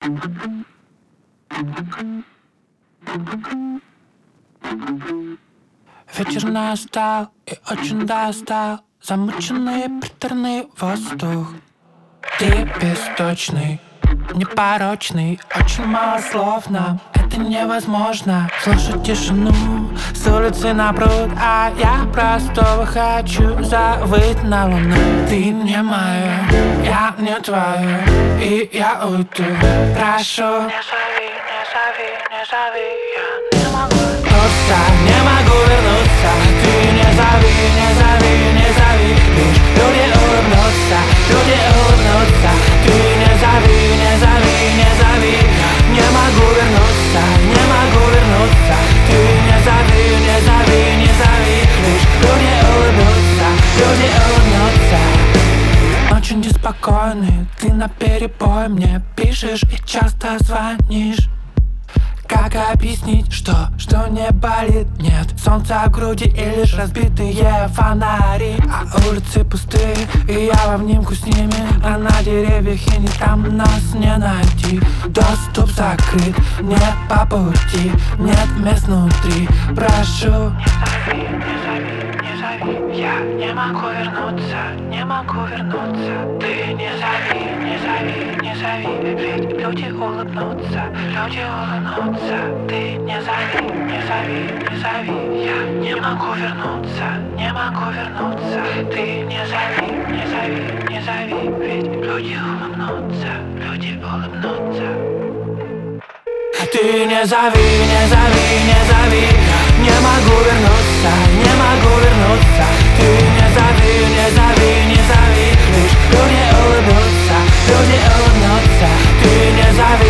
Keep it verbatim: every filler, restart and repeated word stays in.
Вечер настал и очень достал замученный приторный воздух. Ты бесточный, непорочный, очень мало слов нам. Это невозможно слушать тишину с улицы на пруд, а я просто хочу завыть на луну. Ты не моя, я не твоя, и я уйду. Прошу, не зови, не зови, не зови, я не могу вернуться, не могу вернуться. Ты не зови, не зови, не зови. Лишь люди улыбнутся, люди улыбнутся. Ты не зови, не зови, не зови. Не могу вернуться, не могу вернуться. Ты не зови, не зови, не зови. Лишь люди улыбнутся, люди улыбнутся. Очень неспокойный, ты наперебой мне пишешь и часто звонишь. Как объяснить, что, что не болит? Нет солнца в груди и лишь разбитые фонари. А улицы пустые, и я в обнимку с ними. А на деревьях и не там нас не найти. Доступ закрыт, не по пути. Нет мест внутри, прошу. Не зови, не зови, не зови. Я не могу вернуться, не могу вернуться. Ты не зови, не зови, не зови. Ведь люди улыбнутся, люди улыбнутся. Ты не зови, не зови, не зови. Я не могу вернуться, не могу вернуться. Ты не зови, не зови, не зови. Ведь люди улыбнутся, люди улыбнутся. Ты не зови, не зови, не зови. Не могу вернуться, не могу вернуться. Ты не зови, не зови, не зови. Лишь люди улыбнутся, люди улыбнутся. Ты не зови.